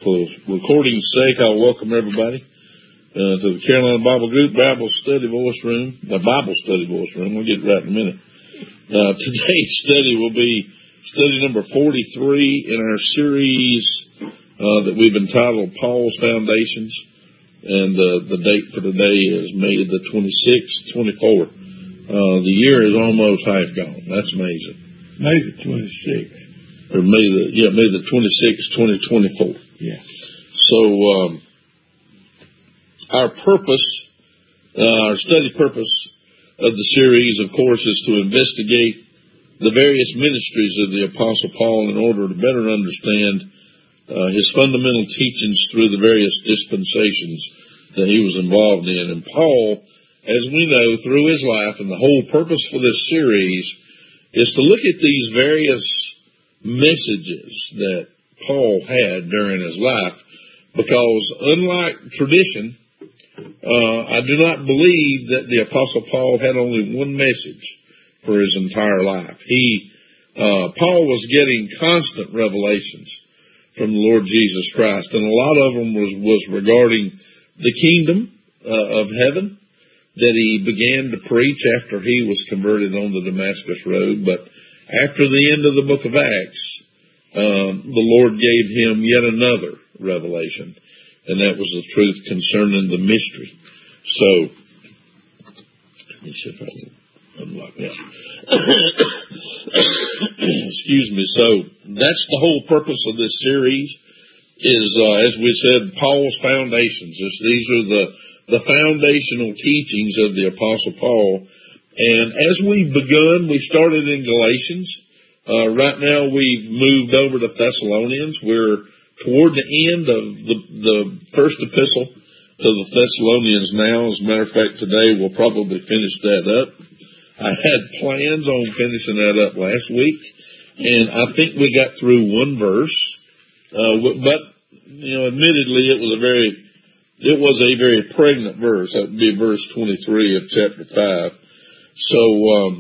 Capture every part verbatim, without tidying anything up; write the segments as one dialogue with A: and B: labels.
A: For recording's sake, I'll welcome everybody uh, to the Carolina Bible Group Bible Study Voice Room, the Bible Study Voice Room. We'll get right in a minute. Uh, today's study will be study number forty-three in our series uh, that we've entitled Paul's Foundations, and uh, the date for today is May the twenty-sixth, twenty-four. Uh, the year is almost half gone. That's amazing.
B: May the twenty-sixth.
A: Or May the, yeah, May the twenty-sixth, twenty twenty-four.
B: Yeah.
A: So, um, our purpose, uh, our study purpose of the series, of course, is to investigate the various ministries of the Apostle Paul in order to better understand uh, his fundamental teachings through the various dispensations that he was involved in. And Paul, as we know, through his life, and the whole purpose for this series is to look at these various messages that Paul had during his life, because unlike tradition, uh, I do not believe that the Apostle Paul had only one message for his entire life. He, uh, Paul was getting constant revelations from the Lord Jesus Christ, and a lot of them was, was regarding the kingdom uh, of heaven that he began to preach after he was converted on the Damascus Road. But after the end of the book of Acts, um, the Lord gave him yet another revelation, and that was the truth concerning the mystery. So, let me see if I can unlock that. Excuse me. So, that's the whole purpose of this series is, uh, as we said, Paul's foundations. These are the, the foundational teachings of the Apostle Paul. And as we've begun, we started in Galatians. Uh, right now we've moved over to Thessalonians. We're toward the end of the, the first epistle to the Thessalonians now. As a matter of fact, today we'll probably finish that up. I had plans on finishing that up last week, and I think we got through one verse. Uh, but, you know, admittedly, it was a very, it was a very pregnant verse. That would be verse twenty-three of chapter five. So, um,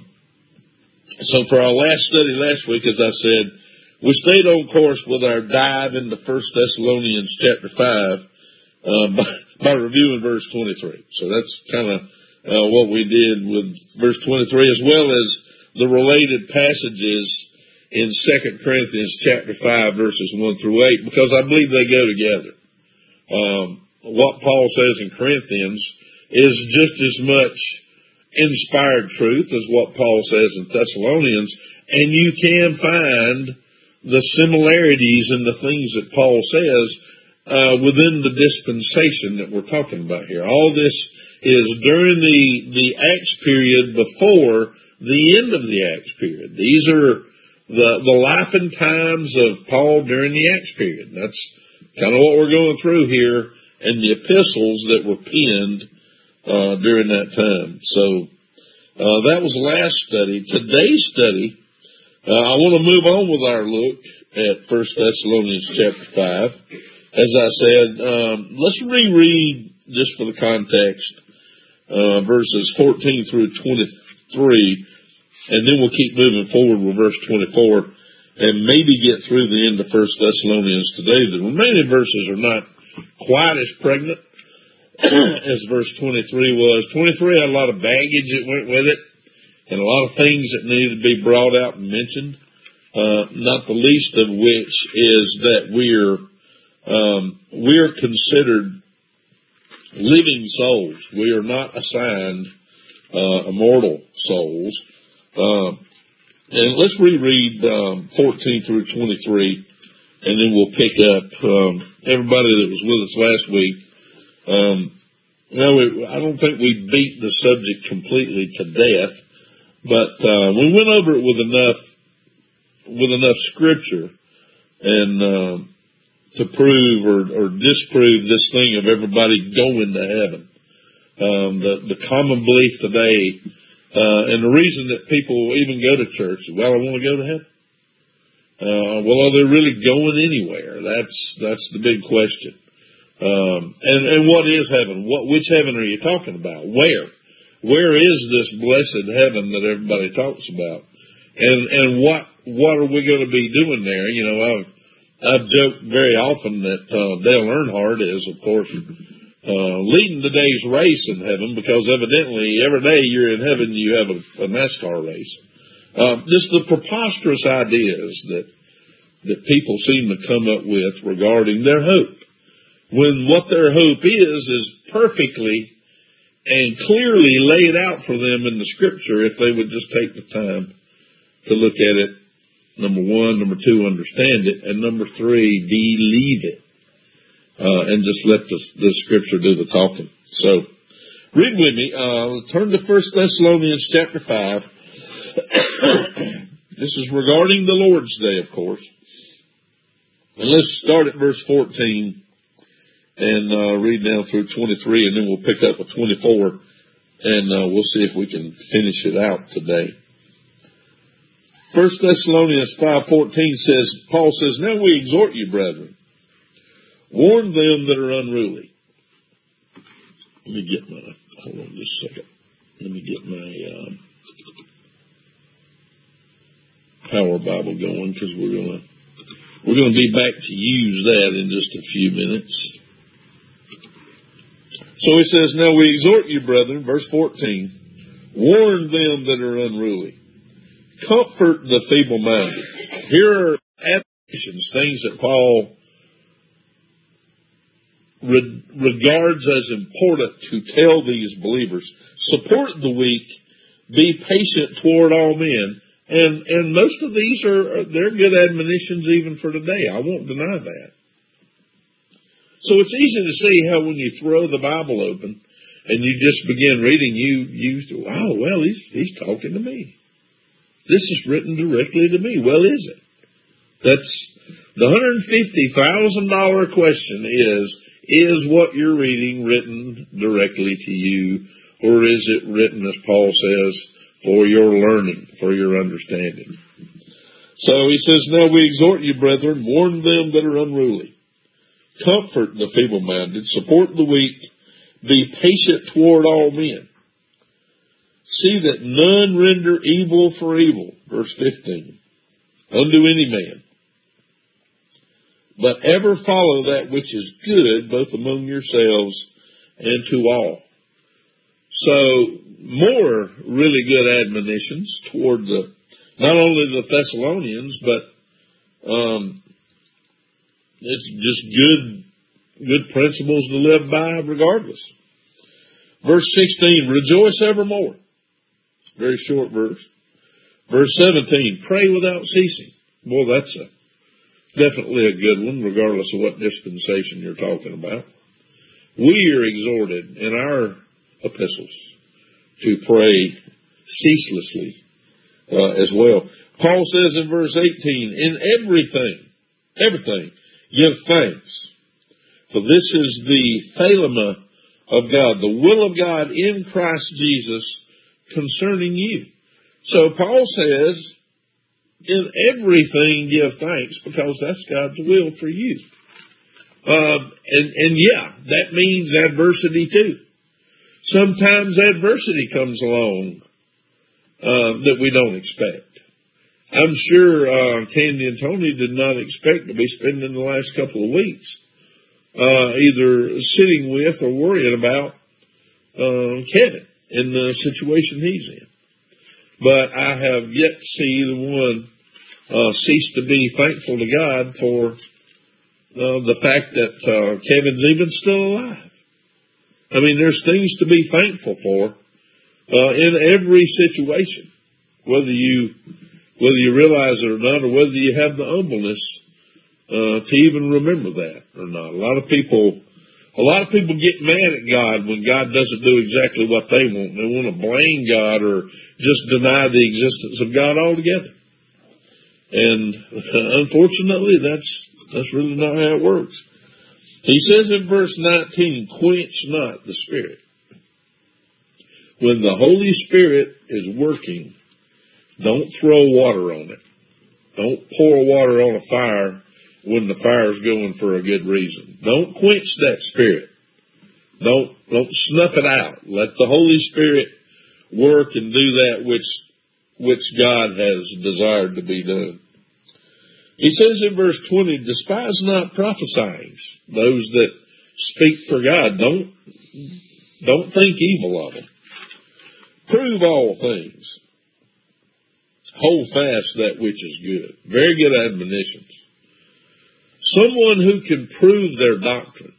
A: so for our last study last week, as I said, we stayed on course with our dive into First Thessalonians chapter five, uh, by, by reviewing verse twenty-three. So that's kind of, uh, what we did with verse twenty-three, as well as the related passages in Second Corinthians chapter five, verses one through eight, because I believe they go together. Um, what Paul says in Corinthians is just as much inspired truth as what Paul says in Thessalonians, and you can find the similarities in the things that Paul says uh, within the dispensation that we're talking about here. All this is during the, the Acts period before the end of the Acts period. These are the, the life and times of Paul during the Acts period. That's kind of what we're going through here in the epistles that were penned Uh, during that time. So, uh, that was last study. Today's study, uh, I want to move on with our look at First Thessalonians chapter five. As I said, um, let's reread, just for the context, uh, verses fourteen through twenty-three, and then we'll keep moving forward with verse twenty-four, and maybe get through the end of First Thessalonians today. The remaining verses are not quite as pregnant as verse twenty-three was. twenty-three had a lot of baggage that went with it, and a lot of things that needed to be brought out and mentioned, uh, not the least of which is that we're, um, we're considered living souls. We are not assigned, uh, immortal souls. Uh, and let's reread, um, fourteen through twenty-three, and then we'll pick up, um, everybody that was with us last week. Um, you know, we, I don't think we beat the subject completely to death, but uh, we went over it with enough with enough scripture and uh, to prove or, or disprove this thing of everybody going to heaven. Um, the, the common belief today, uh, and the reason that people even go to church, well, I want to go to heaven. Uh, well, are they really going anywhere? That's that's the big question. Um, and, and what is heaven? What, which heaven are you talking about? Where? Where is this blessed heaven that everybody talks about? And, and what, what are we going to be doing there? You know, I've, I've joked very often that uh, Dale Earnhardt is, of course, uh, leading today's race in heaven, because evidently every day you're in heaven you have a, a NASCAR race. Uh, just the preposterous ideas that that people seem to come up with regarding their hope, when what their hope is is perfectly and clearly laid out for them in the Scripture if they would just take the time to look at it. Number one, number two, understand it, and number three, believe it, uh, and just let the, the Scripture do the talking. So, read with me. Uh, turn to First Thessalonians chapter five. This is regarding the Lord's Day, of course. And let's start at verse fourteen and uh, read down through twenty-three, and then we'll pick up at twenty-four, and uh, we'll see if we can finish it out today. First Thessalonians five fourteen says, Paul says, "Now we exhort you, brethren, warn them that are unruly." Let me get my, hold on just a second. Let me get my um, Power Bible going, because we're going to we're going to be back to use that in just a few minutes. So he says, "Now we exhort you, brethren," verse fourteen, "warn them that are unruly. Comfort the feeble-minded." Here are admonitions, things that Paul re- regards as important to tell these believers. Support the weak, be patient toward all men. And and most of these are, they're good admonitions even for today. I won't deny that. So it's easy to see how when you throw the Bible open and you just begin reading, you, you, oh, well, he's, he's talking to me. This is written directly to me. Well, is it? That's the one hundred fifty thousand dollars question is, is what you're reading written directly to you, or is it written, as Paul says, for your learning, for your understanding? So he says, "Now we exhort you, brethren, warn them that are unruly. Comfort the feeble-minded, support the weak, be patient toward all men. See that none render evil for evil," verse fifteen, "unto any man, but ever follow that which is good, both among yourselves and to all." So, more really good admonitions toward the, not only the Thessalonians, but um, it's just good, good principles to live by regardless. Verse sixteen, "Rejoice evermore." Very short verse. Verse seventeen, "Pray without ceasing." Boy, that's a, definitely a good one, regardless of what dispensation you're talking about. We are exhorted in our epistles to pray ceaselessly uh, as well. Paul says in verse eighteen, "In everything, everything, give thanks. For this is the thelema of God," the will of God in Christ Jesus concerning you. So Paul says, in everything give thanks, because that's God's will for you. Um, and, and yeah, that means adversity too. Sometimes adversity comes along uh, that we don't expect. I'm sure uh, Candy and Tony did not expect to be spending the last couple of weeks uh, either sitting with or worrying about uh, Kevin in the situation he's in. But I have yet to see either one uh, cease to be thankful to God for uh, the fact that uh, Kevin's even still alive. I mean, there's things to be thankful for uh, in every situation, whether you whether you realize it or not, or whether you have the humbleness uh, to even remember that or not. A lot of people, a lot of people get mad at God when God doesn't do exactly what they want. They want to blame God or just deny the existence of God altogether. And unfortunately, that's that's really not how it works. He says in verse nineteen, "Quench not the Spirit." When the Holy Spirit is working, don't throw water on it. Don't pour water on a fire when the fire's going for a good reason. Don't quench that Spirit. Don't, don't snuff it out. Let the Holy Spirit work and do that which, which God has desired to be done. He says in verse twenty, despise not prophesying. Those that speak for God, don't, don't think evil of them. Prove all things. Hold fast that which is good. Very good admonitions. Someone who can prove their doctrine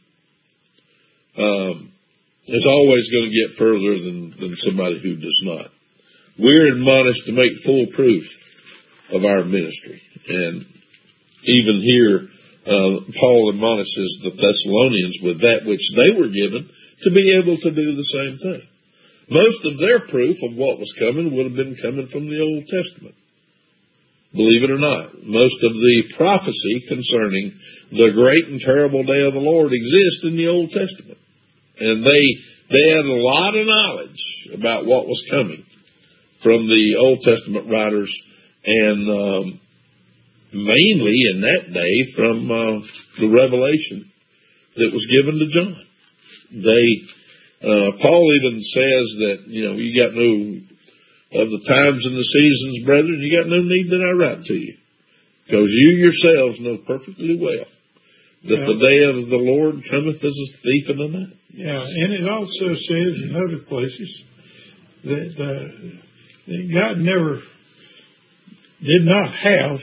A: um, is always going to get further than, than somebody who does not. We're admonished to make full proof of our ministry. And even here, uh, Paul admonishes the Thessalonians with that which they were given to be able to do the same thing. Most of their proof of what was coming would have been coming from the Old Testament. Believe it or not, most of the prophecy concerning the great and terrible day of the Lord exists in the Old Testament. And they, they had a lot of knowledge about what was coming from the Old Testament writers, and um, mainly in that day from uh, the revelation that was given to John. They, uh, Paul even says that, you know, you got no, of the times and the seasons, brethren, you got no need that I write to you, because you yourselves know perfectly well that yeah. the day of the Lord cometh as a thief in the night.
B: Yeah, and it also says in other places that, uh, that God never did not have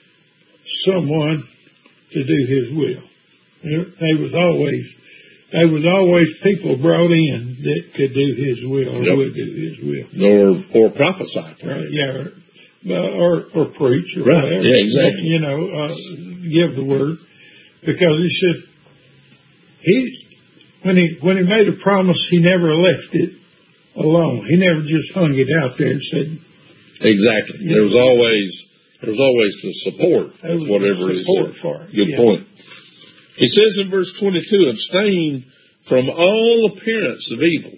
B: someone to do His will. There, there was always there was always people brought in that could do His will or yep. would do His will,
A: or or prophesy,
B: right? Yeah, or, or or preach, or
A: right?
B: Whatever.
A: Yeah, exactly.
B: You know, uh, give the word, because He said He when he when He made a promise, He never left it alone. He never just hung it out there and said.
A: Exactly. There was always there was always the support of whatever it is.
B: For it.
A: Good
B: yeah.
A: point. He says in verse twenty-two, abstain from all appearance of evil.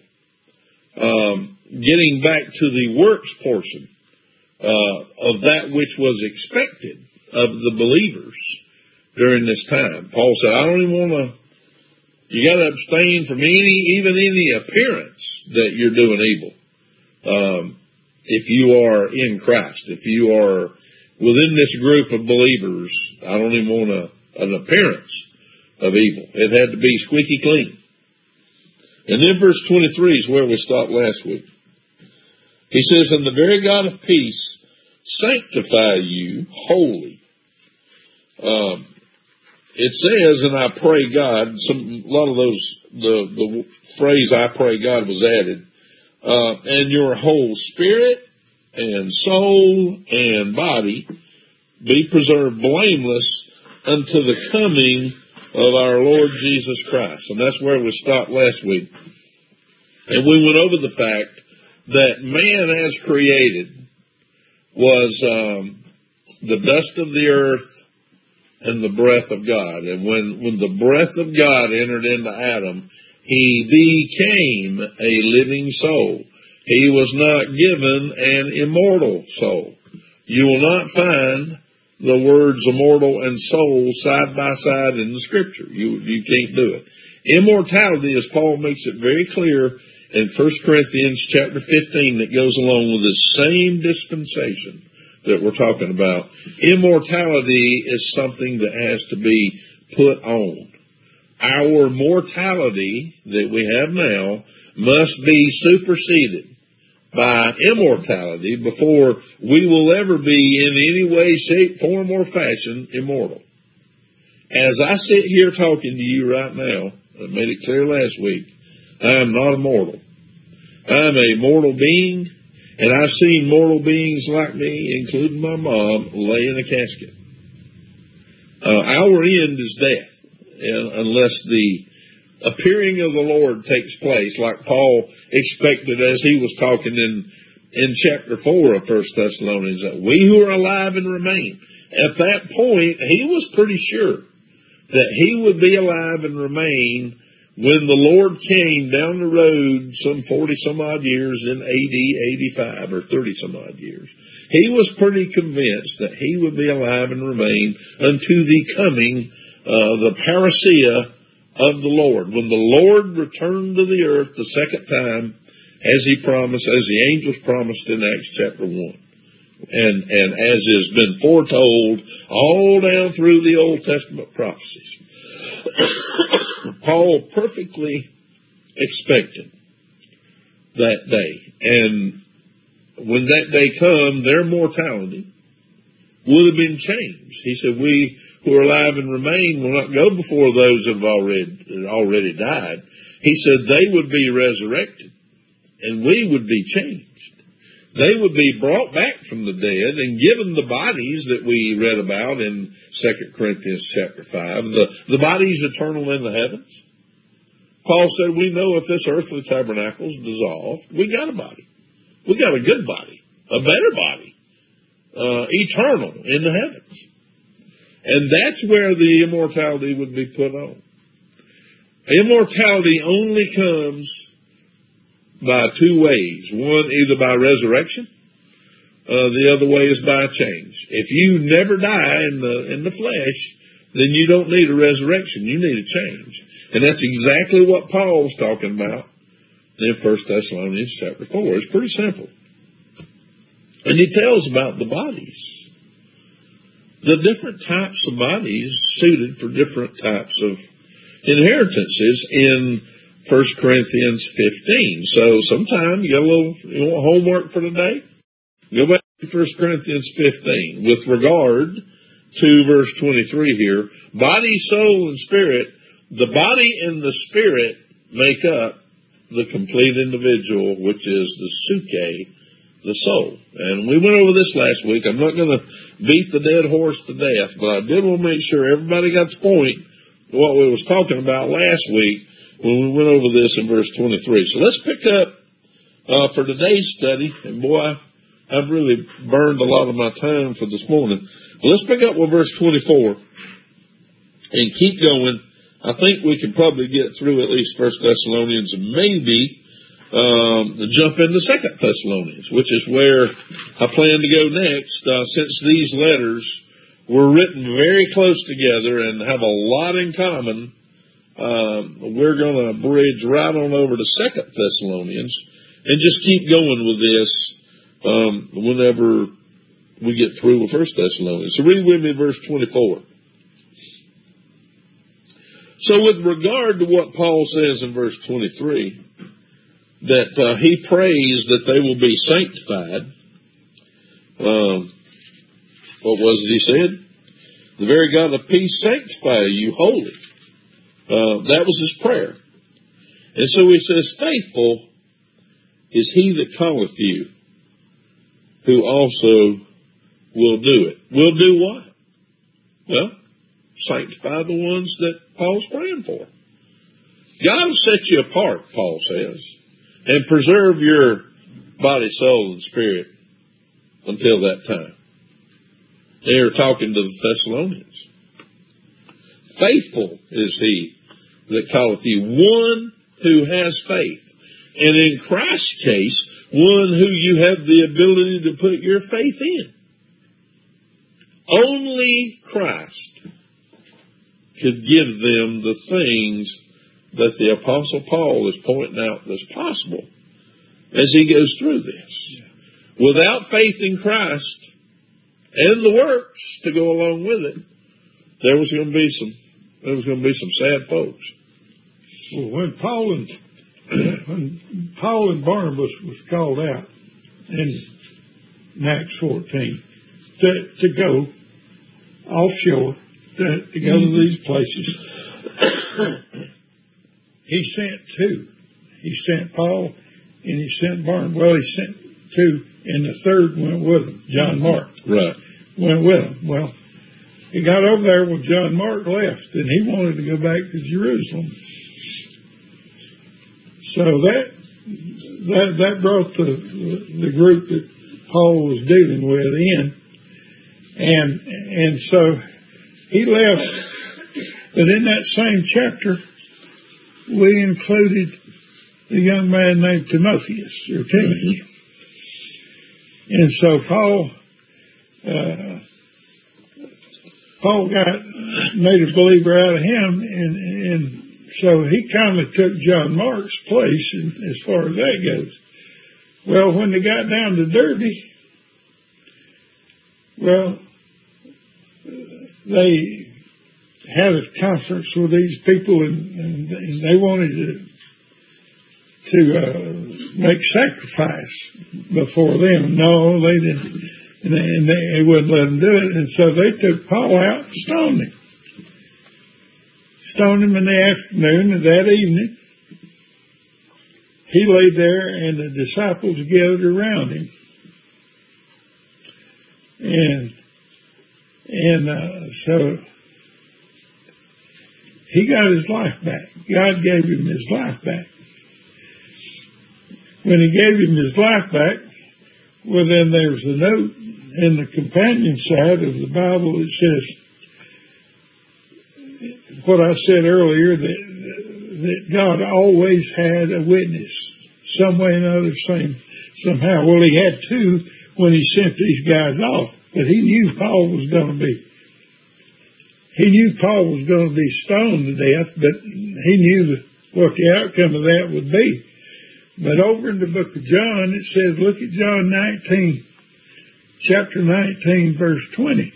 A: Um, getting back to the works portion uh, of that which was expected of the believers during this time. Paul said, I don't even want to, you got to abstain from any, even any appearance that you're doing evil. Um, if you are in Christ, if you are within this group of believers, I don't even want a, an appearance of evil. It had to be squeaky clean. And then verse twenty-three is where we stopped last week. He says, and the very God of peace sanctify you wholly. Um, it says, and I pray God, some, a lot of those, the, the phrase I pray God was added, uh, and your whole spirit and soul and body be preserved blameless unto the coming of our Lord Jesus Christ. And that's where we stopped last week. And we went over the fact that man as created was um, the dust of the earth and the breath of God. And when, when the breath of God entered into Adam, he became a living soul. He was not given an immortal soul. You will not find the words immortal and soul side by side in the Scripture. You you can't do it. Immortality, as Paul makes it very clear in First Corinthians chapter fifteen, that goes along with the same dispensation that we're talking about. Immortality is something that has to be put on. Our mortality that we have now must be superseded by immortality before we will ever be in any way, shape, form, or fashion immortal. As I sit here talking to you right now, I made it clear last week, I am not immortal. I am a mortal being, and I've seen mortal beings like me, including my mom, lay in a casket. Uh, our end is death, and unless the appearing of the Lord takes place, like Paul expected as he was talking in, in chapter four of First Thessalonians, that we who are alive and remain. At that point, he was pretty sure that he would be alive and remain when the Lord came down the road some forty some odd years in A D eighty-five or thirty some odd years. He was pretty convinced that he would be alive and remain unto the coming, uh, the parousia of the Lord, when the Lord returned to the earth the second time, as he promised, as the angels promised in Acts chapter one. And, and as has been foretold all down through the Old Testament prophecies, Paul perfectly expected that day. And when that day come, their mortality would have been changed. He said, we who are alive and remain will not go before those who have already, already died. He said they would be resurrected and we would be changed. They would be brought back from the dead and given the bodies that we read about in Second Corinthians chapter five, the, the bodies eternal in the heavens. Paul said, we know if this earthly tabernacle is dissolved, we got a body. We got a good body, a better body, uh, eternal in the heavens. And that's where the immortality would be put on. Immortality only comes by two ways. One, either by resurrection. Uh, the other way is by change. If you never die in the in the flesh, then you don't need a resurrection. You need a change. And that's exactly what Paul's talking about in First Thessalonians chapter four. It's pretty simple. And he tells about the bodies. The different types of bodies suited for different types of inheritances in First Corinthians fifteen. So sometime you got a little you want homework for today? Go back to First Corinthians fifteen with regard to verse twenty-three here. Body, soul, and spirit. The body and the spirit make up the complete individual, which is the psyche, the soul. And we went over this last week. I'm not going to beat the dead horse to death, but I did want to make sure everybody got the point of what we was talking about last week when we went over this in verse twenty-three. So let's pick up uh, for today's study. And boy, I've really burned a lot of my time for this morning. But let's pick up with verse twenty-four and keep going. I think we can probably get through at least First Thessalonians and maybe um, jump into Second Thessalonians, which is where I plan to go next, uh, since these letters were written very close together and have a lot in common. Um, we're going to bridge right on over to Second Thessalonians and just keep going with this um, whenever we get through with First Thessalonians. So read with me verse twenty-four. So with regard to what Paul says in verse twenty-three, that uh, he prays that they will be sanctified. Um, what was it he said? The very God of peace sanctify you wholly. Uh, that was his prayer. And so he says, faithful is he that calleth you, who also will do it. Will do what? Well, sanctify the ones that Paul's praying for. God will set you apart, Paul says, and preserve your body, soul, and spirit until that time. They're talking to the Thessalonians. Faithful is he that calleth you, one who has faith. And in Christ's case, one who you have the ability to put your faith in. Only Christ could give them the things that the Apostle Paul is pointing out that's possible as he goes through this. Without faith in Christ and the works to go along with it, there was going to be some there was going to be some sad folks.
B: Well, when Paul and when Paul and Barnabas was called out in Acts fourteen to to go offshore to, to go to these places, he sent two. He sent Paul and he sent Barnabas. Well, he sent two, and the third went with him. John Mark.
A: Right.
B: Went with him. Well, he got over there when John Mark left, and he wanted to go back to Jerusalem. So that that that brought the the group that Paul was dealing with in, and and so he left. But in that same chapter, we included a young man named Timotheus or Timothy, and so Paul uh, Paul got made a believer out of him, and and. So he kind of took John Mark's place as far as that goes. Well, when they got down to Derbe, Well, they had a conference with these people, and, and, and they wanted to to uh, make sacrifice before them. No, they didn't, and they, and they wouldn't let them do it. And so they took Paul out and stoned him. Stoned him in the afternoon of that evening. He lay there, and the disciples gathered around him. And and uh, so he got his life back. God gave him his life back. When he gave him his life back, well, then there's a note in the companion side of the Bible that says what I said earlier, that, that God always had a witness, some way or another, same, somehow. Well, he had two when he sent these guys off, but he knew Paul was going to be, he knew Paul was going to be stoned to death, but he knew what the outcome of that would be. But over in the book of John, it says, look at John nineteen, chapter nineteen, verse twenty.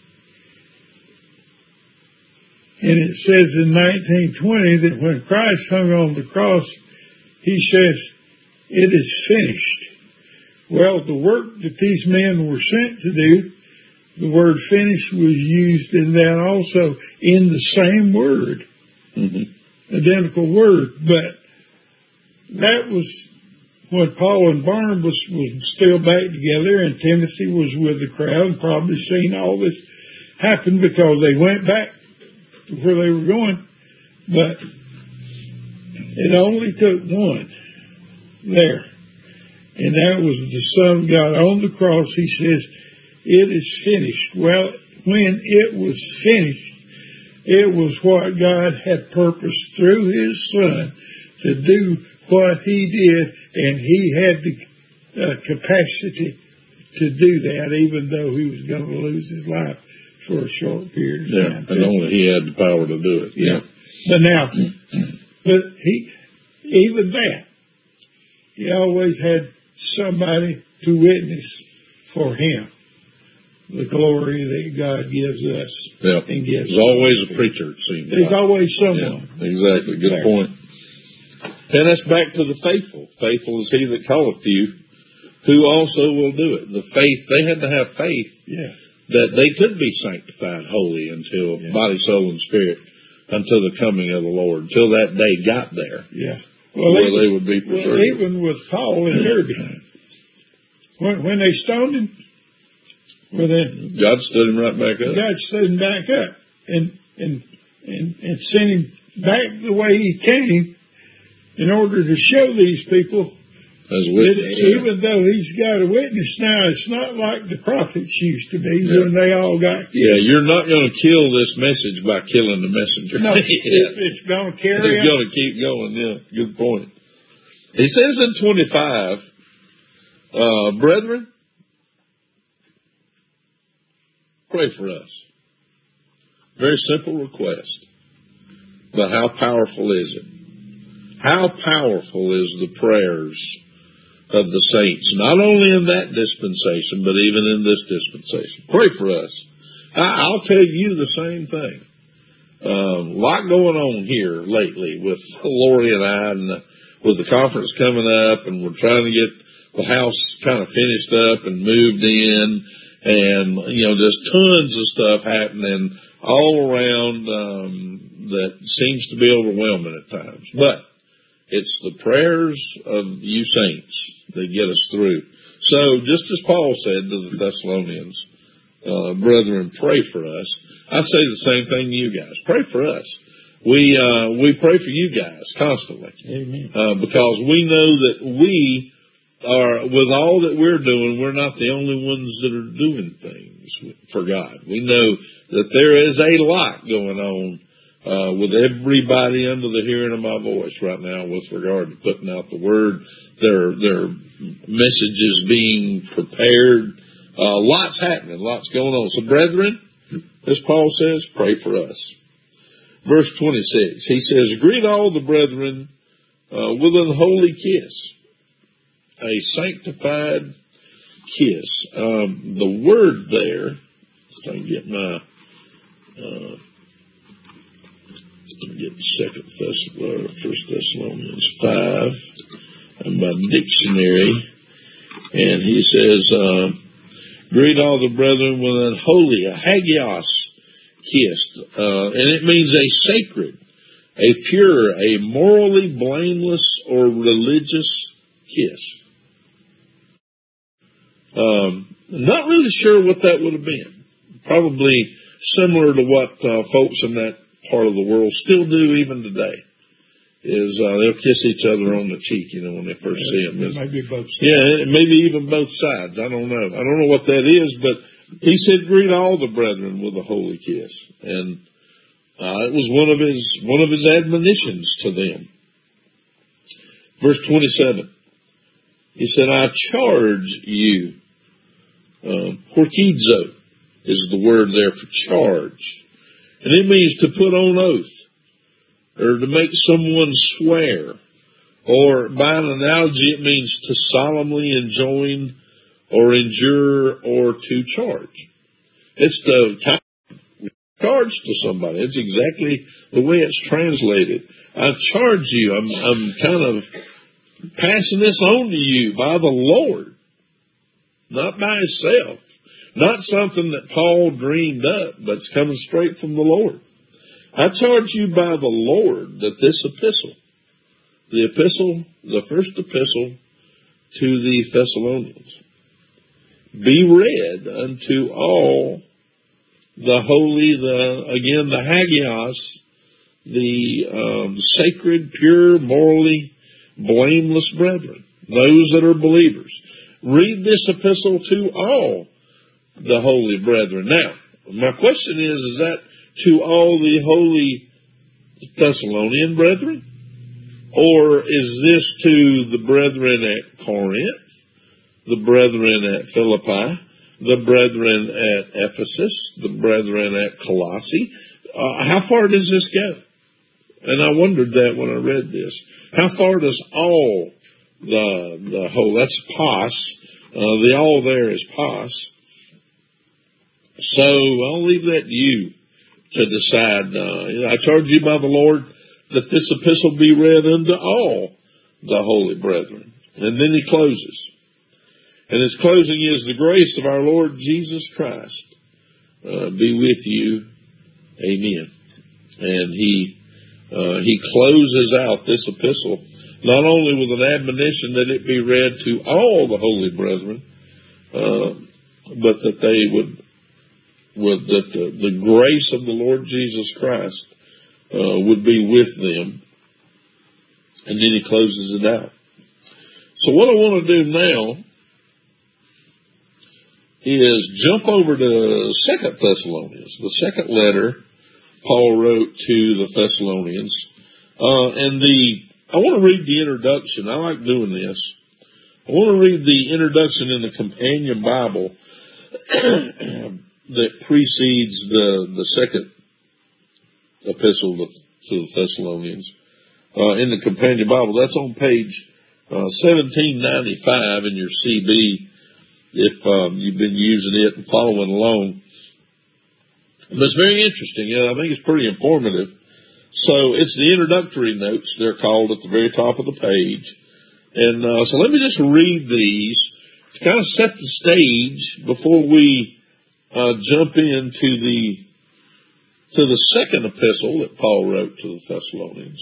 B: And it says in nineteen twenty that when Christ hung on the cross, he says, it is finished. Well, the work that these men were sent to do, the word finished was used in that also in the same word, mm-hmm. identical word. But that was when Paul and Barnabas was still back together, and Timothy was with the crowd, probably seen all this happen because they went back to where they were going. But it only took one there, and that was the Son of God on the cross. He says, it is finished. Well, when it was finished, it was what God had purposed through His Son to do what He did, and He had the uh, capacity to do that, even though He was going to lose His life for a short period of
A: yeah,
B: time.
A: And only He had the power to do it.
B: Yeah. yeah. But now, but He, even that, He always had somebody to witness for Him the glory that God gives us.
A: Yeah.
B: And gives
A: There's always a preacher, it seems.
B: There's
A: like.
B: always someone.
A: Yeah, exactly. Good there. Point. And that's back to the faithful. Faithful is He that calleth you, who also will do it. The faith, they had to have faith
B: yeah.
A: that they could be sanctified holy until yeah. body, soul, and spirit, until the coming of the Lord, until that day got there.
B: Yeah.
A: Well, where even, they would be preserved.
B: Well, even with Paul and Derby, when, when they stoned him, well, then
A: God stood him right back up.
B: God stood him back up and and and, and sent him back the way he came, in order to show these people that even though he's got a witness now, it's not like the prophets used to be yeah. when they all got killed.
A: Yeah, you're not going to kill this message by killing the messenger.
B: No,
A: yeah.
B: it's, it's going to carry
A: It's going to keep going, yeah. Good point. He says in twenty-five, uh, brethren, pray for us. Very simple request. But how powerful is it? How powerful is the prayers of the saints, not only in that dispensation, but even in this dispensation. Pray for us. I, I'll tell you the same thing. A um, lot going on here lately with Lori and I, and uh, with the conference coming up, and we're trying to get the house kind of finished up and moved in, and, you know, there's tons of stuff happening all around um, that seems to be overwhelming at times. But it's the prayers of you saints that get us through. So, just as Paul said to the Thessalonians, uh, brethren, pray for us. I say the same thing to you guys. Pray for us. We uh, we pray for you guys constantly.
B: Amen.
A: Uh, because we know that we are, with all that we're doing, we're not the only ones that are doing things for God. We know that there is a lot going on Uh, with everybody under the hearing of my voice right now with regard to putting out the word, their their messages being prepared. Uh, lots happening, lots going on. So, brethren, as Paul says, pray for us. Verse twenty-six, he says, greet all the brethren uh, with an holy kiss. A sanctified kiss. Um, the word there, if I can get my, uh, get Second Thess- uh, First Thessalonians five, and my dictionary, and he says, uh, greet all the brethren with an holy, a hagios kiss, uh, and it means a sacred, a pure, a morally blameless or religious kiss. Um, not really sure what that would have been. Probably similar to what uh, folks in that part of the world still do even today. Is uh, they'll kiss each other on the cheek, you know, when they first see them.
B: Maybe both sides.
A: Yeah, maybe even both sides. I don't know. I don't know what that is, but he said, greet all the brethren with a holy kiss. And uh, it was one of his one of his admonitions to them. Verse twenty-seven. He said, I charge you. Uh, Porkizo is the word there for charge. And it means to put on oath, or to make someone swear. Or by an analogy, it means to solemnly enjoin or endure or to charge. It's the charge to somebody. It's exactly the way it's translated. I charge you. I'm, I'm kind of passing this on to you by the Lord, not by himself, not something that Paul dreamed up, but it's coming straight from the Lord. I charge you by the Lord that this epistle, the epistle, the first epistle to the Thessalonians, be read unto all the holy, the again the hagios, the um, sacred, pure, morally blameless brethren, those that are believers. Read this epistle to all the holy brethren. Now, my question is, is that to all the holy Thessalonian brethren? Or is this to the brethren at Corinth, the brethren at Philippi, the brethren at Ephesus, the brethren at Colossae? Uh, how far does this go? And I wondered that when I read this. How far does all the the whole, that's pos, uh, the all there is pos. So I'll leave that to you to decide. Uh, I charge you by the Lord that this epistle be read unto all the holy brethren. And then he closes. And his closing is, the grace of our Lord Jesus Christ uh, be with you. Amen. And he Uh, he closes out this epistle not only with an admonition that it be read to all the holy brethren, uh, but that they would, would that the, the grace of the Lord Jesus Christ uh, would be with them. And then he closes it out. So what I want to do now is jump over to Second Thessalonians, the second letter Paul wrote to the Thessalonians. Uh, and the, I want to read the introduction. I like doing this. I want to read the introduction in the companion Bible that precedes the, the second epistle to, to the Thessalonians. Uh, in the companion Bible. That's on page uh, seventeen ninety-five in your C B, if um, you've been using it and following along. But it's very interesting, and I think it's pretty informative. So it's the introductory notes, they're called, at the very top of the page. And uh, so let me just read these to kind of set the stage before we uh, jump into the to the second epistle that Paul wrote to the Thessalonians.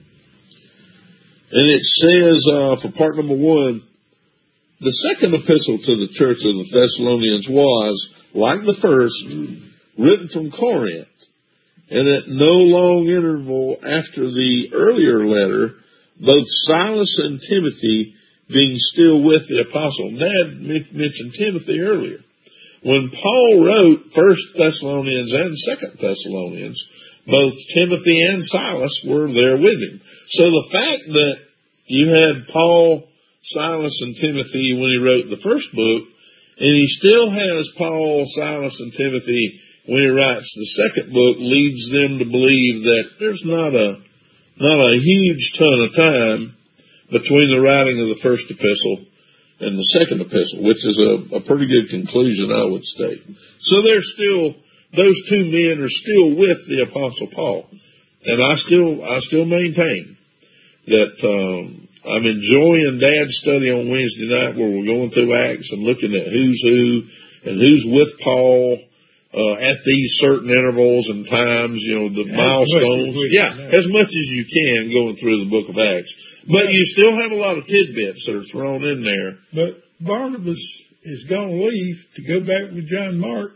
A: And it says, uh, for part number one, the second epistle to the church of the Thessalonians was, like the first, written from Corinth, and at no long interval after the earlier letter, both Silas and Timothy being still with the apostle. Dad mentioned Timothy earlier. When Paul wrote First Thessalonians and Second Thessalonians, both Timothy and Silas were there with him. So the fact that you had Paul, Silas, and Timothy when he wrote the first book, and he still has Paul, Silas, and Timothy when he writes the second book, leads them to believe that there's not a not a huge ton of time between the writing of the first epistle and the second epistle, which is a, a pretty good conclusion, I would state. So they're still, those two men are still with the Apostle Paul. And I still, I still maintain that, um, I'm enjoying Dad's study on Wednesday night where we're going through Acts and looking at who's who and who's with Paul, uh, at these certain intervals and times, you know, the milestones. Yeah, as much as you can going through the book of Acts. But you still have a lot of tidbits that are thrown in there.
B: But Barnabas is going to leave to go back with John Mark.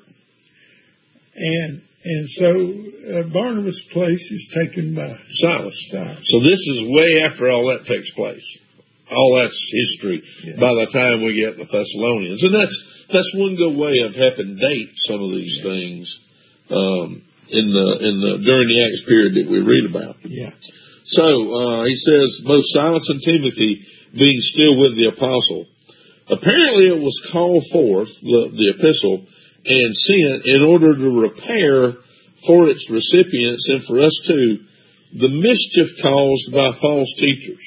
B: And and so uh, Barnabas' place is taken by
A: Silas.
B: Silas.
A: So this is way after all that takes place. All that's history yeah. by the time we get to Thessalonians. And that's that's one good way of helping date some of these yeah. things um, in the in the during the Acts period that we read about.
B: Yeah.
A: So uh, he says, both Silas and Timothy being still with the apostle. Apparently it was called forth, the, the epistle, and sent in order to repair for its recipients and for us too the mischief caused by false teachers.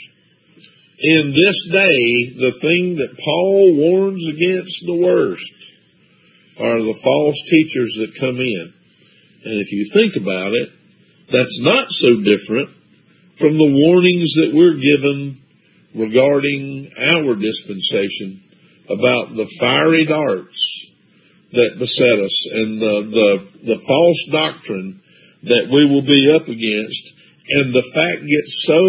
A: In this day, the thing that Paul warns against the worst are the false teachers that come in. And if you think about it, that's not so different from the warnings that we're given regarding our dispensation about the fiery darts that beset us and the, the, the false doctrine that we will be up against. And the fact gets so,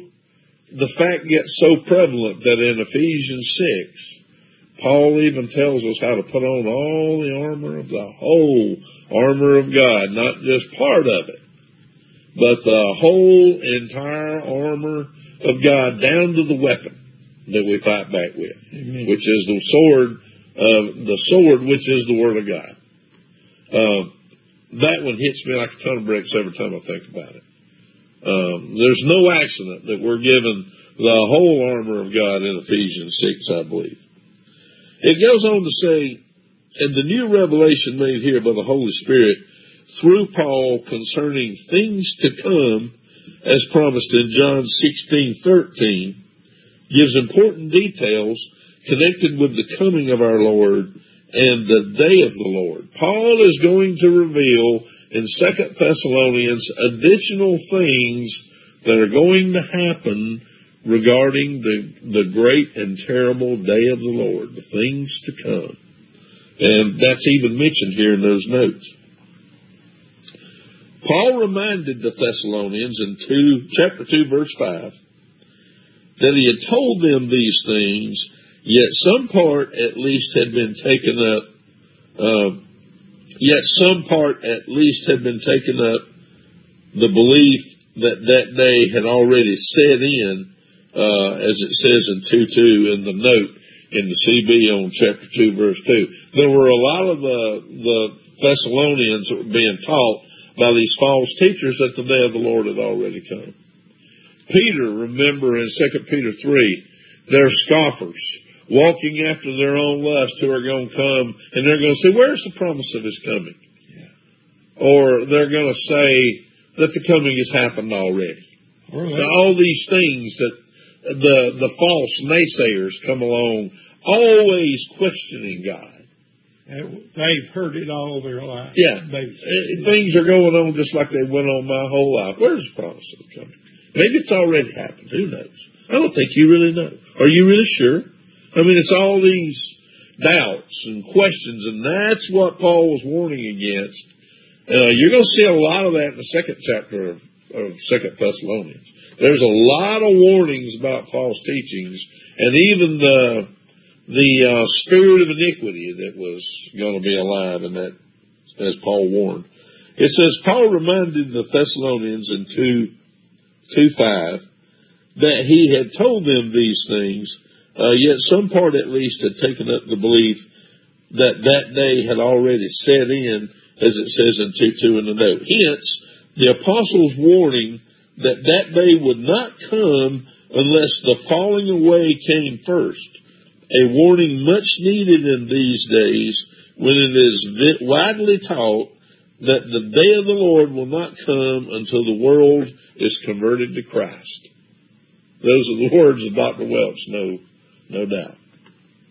A: the fact gets so prevalent that in Ephesians six, Paul even tells us how to put on all the armor of the whole armor of God, not just part of it, but the whole entire armor of God down to the weapon that we fight back with, Amen. Which is the sword, uh, the sword which is the Word of God. Uh, that one hits me like a ton of bricks every time I think about it. Um, there's no accident that we're given the whole armor of God in Ephesians six, I believe. It goes on to say, and the new revelation made here by the Holy Spirit through Paul concerning things to come, as promised in John sixteen thirteen, gives important details connected with the coming of our Lord and the day of the Lord. Paul is going to reveal in Second Thessalonians additional things that are going to happen regarding the, the great and terrible day of the Lord, the things to come. And that's even mentioned here in those notes. Paul reminded the Thessalonians in two, chapter two, verse five, that he had told them these things, yet some part at least had been taken up, uh, yet some part at least had been taken up, the belief that that day had already set in, uh, as it says in two two in the note in the C B on chapter two, verse two. There were a lot of the, the Thessalonians that were being taught by these false teachers that the day of the Lord had already come. Peter, remember in Second Peter three, they're scoffers, walking after their own lust, who are going to come, and they're going to say, where's the promise of his coming? Yeah. Or they're going to say that the coming has happened already. Right. Now, all these things that the, the false naysayers come along, always questioning God.
B: They've heard it all their life.
A: Yeah. Things are going on just like they went on my whole life. Where's the promise of the coming? Maybe it's already happened. Who knows? I don't think you really know. Are you really sure? I mean, it's all these doubts and questions, and that's what Paul was warning against. Uh, you're going to see a lot of that in the second chapter of, of Second Thessalonians. There's a lot of warnings about false teachings, and even the the uh, spirit of iniquity that was going to be alive in that, as Paul warned. It says, Paul reminded the Thessalonians in two two five that he had told them these things, uh, yet some part at least had taken up the belief that that day had already set in, as it says in two two in the note. Hence, the apostles' warning that that day would not come unless the falling away came first. A warning much needed in these days when it is widely taught that the day of the Lord will not come until the world is converted to Christ. Those are the words of Doctor Welch, no, no doubt.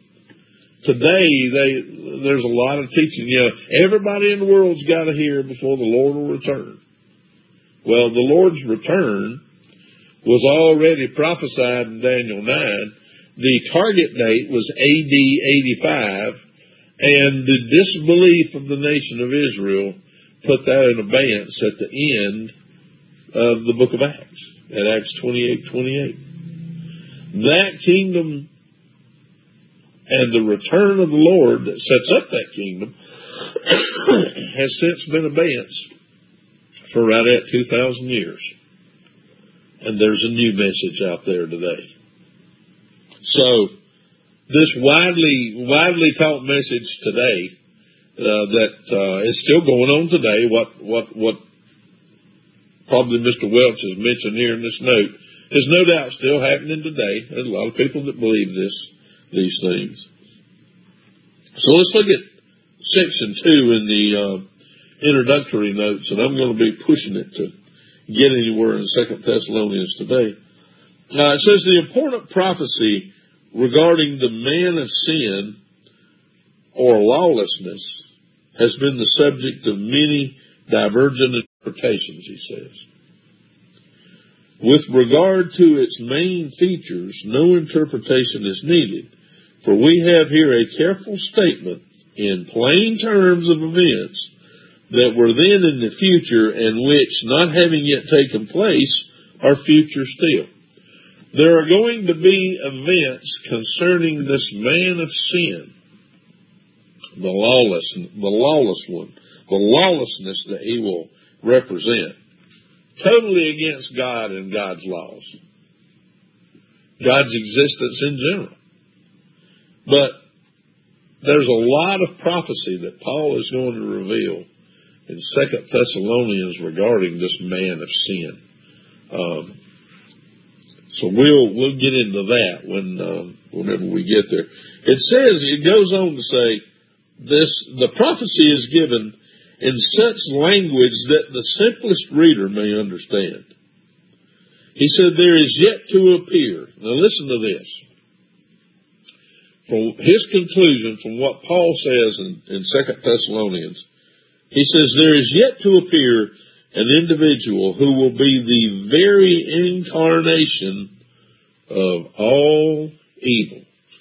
A: today, they there's a lot of teaching. You know, everybody in the world's got to hear before the Lord will return. Well, the Lord's return was already prophesied in Daniel nine. The target date was A D eighty-five, and the disbelief of the nation of Israel put that in abeyance at the end of the book of Acts, at Acts twenty-eight twenty-eight. That kingdom and the return of the Lord that sets up that kingdom has since been abeyance for right at two thousand years. And there's a new message out there today. So, this widely, widely taught message today, uh, that, uh, is still going on today, what, what, what probably Mister Welch has mentioned here in this note, is no doubt still happening today. There's a lot of people that believe this, these things. So let's look at section two in the, uh, introductory notes, and I'm going to be pushing it to get anywhere in Second Thessalonians today. Uh, it says the important prophecy regarding the man of sin or lawlessness has been the subject of many divergent interpretations, he says. With regard to its main features, no interpretation is needed, for we have here a careful statement in plain terms of events that were then in the future and which, not having yet taken place, are future still. There are going to be events concerning this man of sin, the lawless, the lawless one, the lawlessness that he will represent, totally against God and God's laws, God's existence in general. But there's a lot of prophecy that Paul is going to reveal in Second Thessalonians regarding this man of sin. Um, so we'll we'll get into that when um, whenever we get there. It says, it goes on to say, this the prophecy is given in such language that the simplest reader may understand. He said, there is yet to appear. Now listen to this. From his conclusion, from what Paul says in, in Second Thessalonians, he says, there is yet to appear an individual who will be the very incarnation of all evil.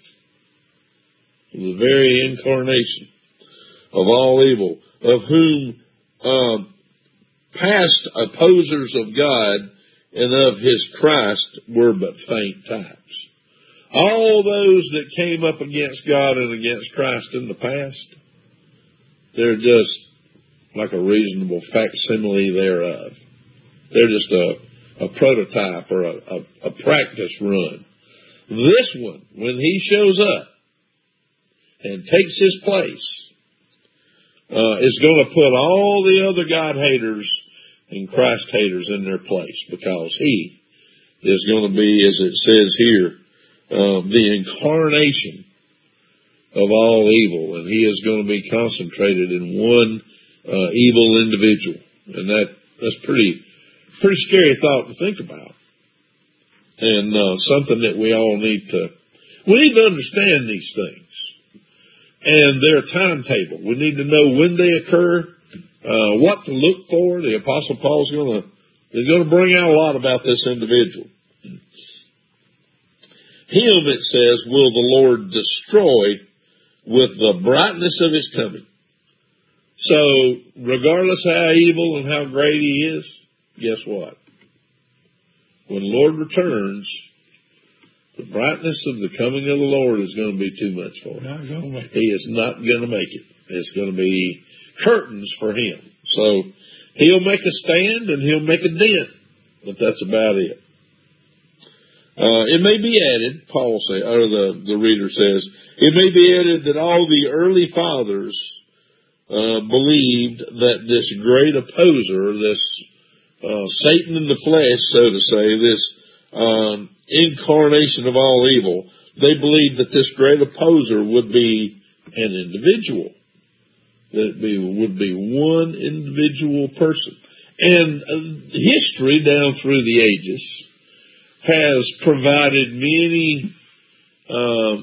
A: The very incarnation of all evil, of whom um, past opposers of God and of his Christ were but faint types. All those that came up against God and against Christ in the past, they're just like a reasonable facsimile thereof. They're just a, a prototype or a, a, a practice run. This one, when he shows up and takes his place, uh, is going to put all the other God haters and Christ haters in their place, because he is going to be, as it says here, uh, the incarnation of all evil, and he is going to be concentrated in one Uh, evil individual. And that that's pretty pretty scary thought to think about. And uh, something that we all need to we need to understand these things and their timetable. We need to know when they occur, uh, what to look for. The Apostle Paul's going to is going to bring out a lot about this individual. Him, it says, will the Lord destroy with the brightness of his coming. So, regardless how evil and how great he is, guess what? When the Lord returns, the brightness of the coming of the Lord is going to be too much for him.
B: Not gonna make it.
A: He is not going to make it. It's going to be curtains for him. So, he'll make a stand and he'll make a dent, but that's about it. Uh, it may be added, Paul say, or the, the reader says, it may be added that all the early fathers Uh, believed that this great opposer, this uh, Satan in the flesh, so to say, this um, incarnation of all evil, they believed that this great opposer would be an individual. That it be, would be one individual person. And uh, history down through the ages has provided many uh,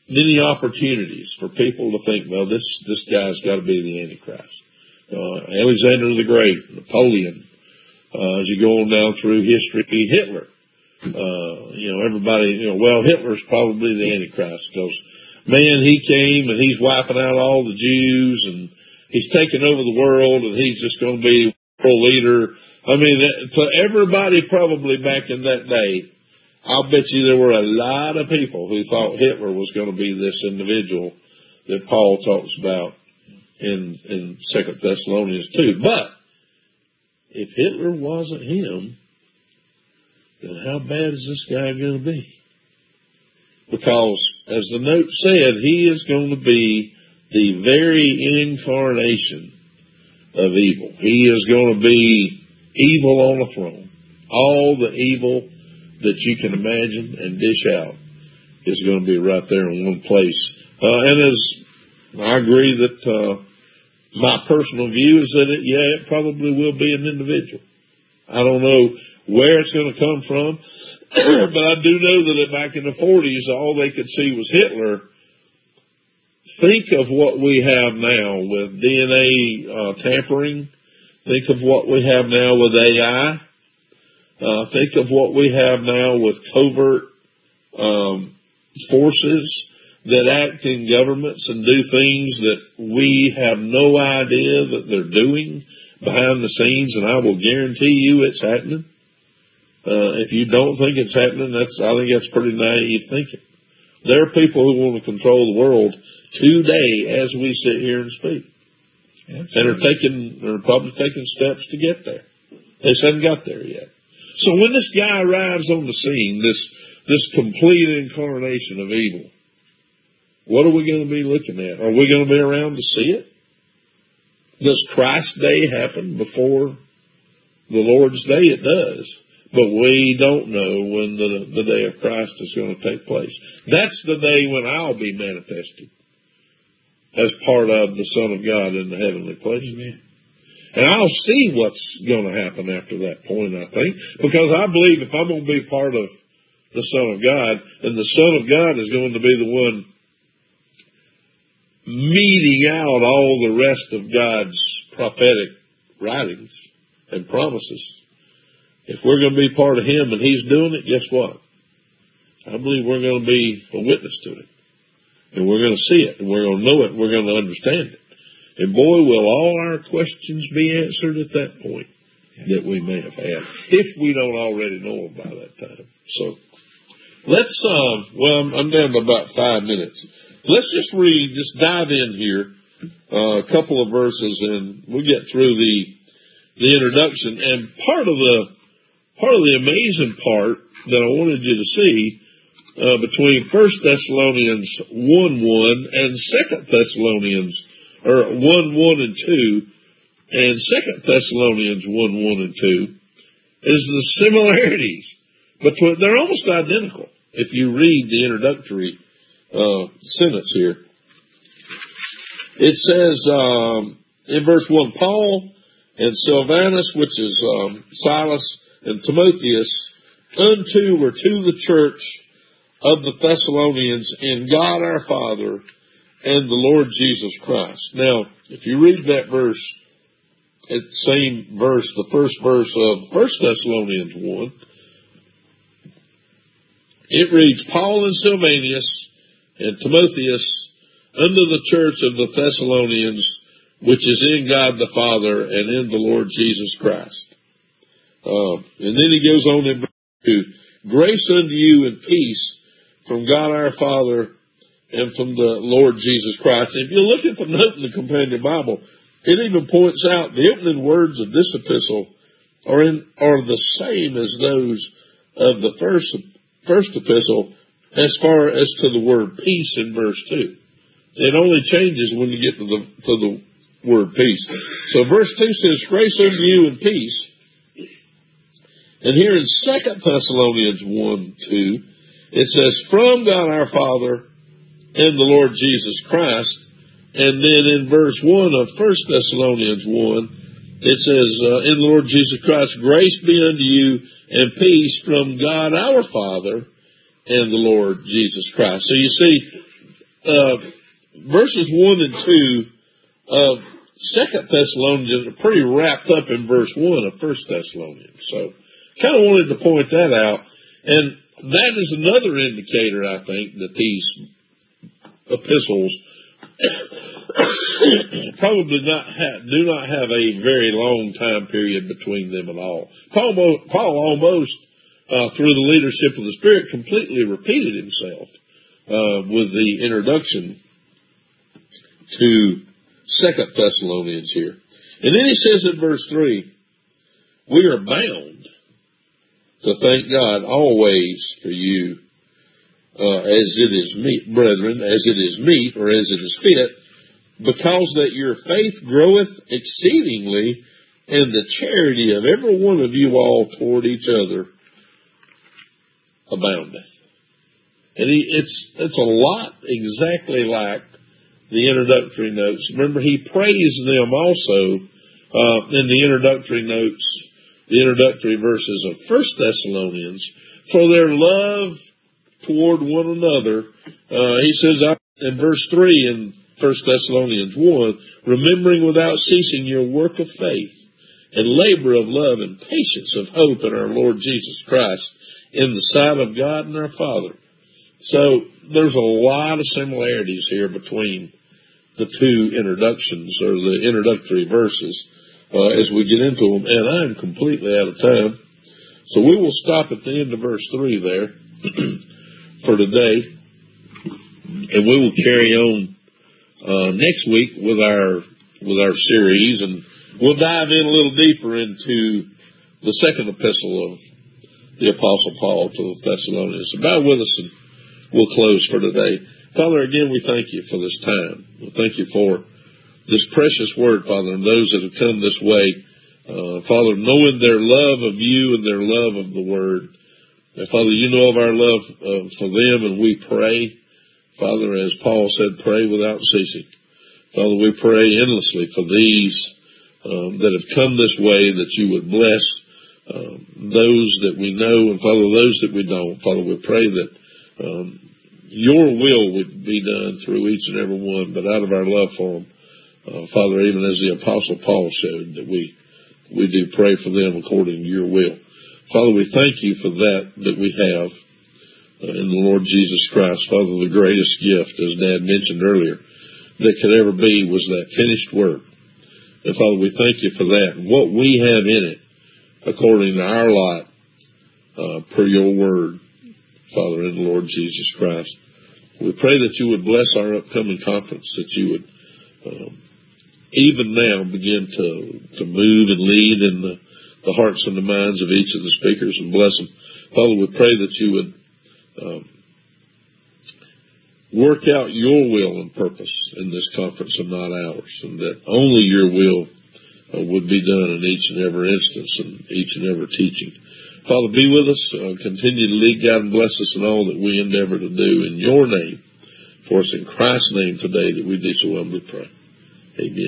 A: many opportunities for people to think, well, this, this guy's got to be the Antichrist. Uh, Alexander the Great, Napoleon, uh, as you go on down through history, Hitler. Uh, you know, everybody, you know, well, Hitler's probably the Antichrist because, man, he came and he's wiping out all the Jews and he's taking over the world and he's just going to be world leader. I mean, to everybody probably back in that day, I'll bet you there were a lot of people who thought Hitler was going to be this individual that Paul talks about in, in Second Thessalonians two. But if Hitler wasn't him, then how bad is this guy going to be? Because, as the note said, he is going to be the very incarnation of evil. He is going to be evil on a throne. All the evil that you can imagine and dish out is going to be right there in one place. Uh, and as I agree that uh, my personal view is that, it, yeah, it probably will be an individual. I don't know where it's going to come from, but I do know that back in the forties, all they could see was Hitler. Think of what we have now with D N A uh, tampering. Think of what we have now with A I. Uh, think of what we have now with covert um, forces that act in governments and do things that we have no idea that they're doing behind the scenes, and I will guarantee you it's happening. Uh, if you don't think it's happening, that's I think that's pretty naive thinking. There are people who want to control the world today as we sit here and speak. Absolutely. And are taking, are probably taking steps to get there. They just haven't got there yet. So when this guy arrives on the scene, this, this complete incarnation of evil, what are we going to be looking at? Are we going to be around to see it? Does Christ's day happen before the Lord's day? It does. But we don't know when the, the day of Christ is going to take place. That's the day when I'll be manifested as part of the Son of God in the heavenly places. Amen. And I'll see what's going to happen after that point, I think, because I believe if I'm going to be part of the Son of God, then the Son of God is going to be the one meeting out all the rest of God's prophetic writings and promises. If we're going to be part of Him and He's doing it, guess what? I believe we're going to be a witness to it. And we're going to see it, and we're going to know it, and we're going to understand it. And boy, will all our questions be answered at that point that we may have had, if we don't already know them by that time. So, let's, uh, well, I'm, I'm down to about five minutes. Let's just read, just dive in here, uh, a couple of verses, and we'll get through the, the introduction. And part of the, part of the amazing part that I wanted you to see, uh, between First Thessalonians one one and Second Thessalonians or one, one, and two, and Second Thessalonians one, one, and two, is the similarities. But they're almost identical if you read the introductory uh, sentence here. It says um, in verse one, Paul and Silvanus, which is um, Silas and Timotheus, unto or to the church of the Thessalonians in God our Father and the Lord Jesus Christ. Now, if you read that verse, it's the same verse, the first verse of First Thessalonians one, it reads, Paul and Silvanus and Timotheus unto the church of the Thessalonians, which is in God the Father and in the Lord Jesus Christ. Uh, and then he goes on in verse two, grace unto you and peace from God our Father and from the Lord Jesus Christ. And if you look at the note in the Companion Bible, it even points out the opening words of this epistle are in, are the same as those of the first, first epistle as far as to the word peace in verse two. It only changes when you get to the, to the word peace. So verse two says, grace unto you and peace. And here in Second Thessalonians one, two, it says, from God our Father and the Lord Jesus Christ. And then in verse one of First Thessalonians one, it says, uh, in the Lord Jesus Christ, grace be unto you and peace from God our Father and the Lord Jesus Christ. So you see, uh, verses one and two of Second Thessalonians are pretty wrapped up in verse one of First Thessalonians. So, kind of wanted to point that out. And that is another indicator, I think, that these epistles probably not have, do not have a very long time period between them at all. Paul, Paul almost, uh, through the leadership of the Spirit, completely repeated himself uh, with the introduction to Second Thessalonians here. And then he says in verse three, we are bound to thank God always for you, uh, as it is meet, brethren, as it is meet, or as it is fit, because that your faith groweth exceedingly, and the charity of every one of you all toward each other aboundeth. And he, it's, it's a lot exactly like the introductory notes. Remember, he praised them also uh, in the introductory notes, the introductory verses of First Thessalonians, for their love toward one another. Uh, he says in verse three in First Thessalonians one, remembering without ceasing your work of faith and labor of love and patience of hope in our Lord Jesus Christ in the sight of God and our Father. So there's a lot of similarities here between the two introductions, or the introductory verses, uh, as we get into them. And I'm completely out of time. So we will stop at the end of verse three there for today. And we will carry on uh, next week with our with our series. And we'll dive in a little deeper into the second epistle of the Apostle Paul to the Thessalonians. So bear with us, and we'll close for today. Father, again, we thank you for this time. We thank you for this precious word, Father, and those that have come this way. Uh, Father, knowing their love of you and their love of the word. And Father, you know of our love uh, for them, and we pray, Father, as Paul said, pray without ceasing. Father, we pray endlessly for these um, that have come this way, that you would bless um, those that we know, and Father, those that we don't. Father, we pray that um, your will would be done through each and every one, but out of our love for them, uh, Father, even as the Apostle Paul showed, that we we do pray for them according to your will. Father, we thank you for that that we have uh, in the Lord Jesus Christ. Father, the greatest gift, as Dad mentioned earlier, that could ever be was that finished work. And Father, we thank you for that. And what we have in it, according to our lot, uh, per your word, Father, in the Lord Jesus Christ. We pray that you would bless our upcoming conference, that you would um, even now begin to, to move and lead in the, the hearts and the minds of each of the speakers, and bless them. Father, we pray that you would um, work out your will and purpose in this conference and not ours, and that only your will uh, would be done in each and every instance and each and every teaching. Father, be with us. Uh, continue to lead, God, and bless us in all that we endeavor to do in your name. For us in Christ's name today that we do so humbly pray. Amen.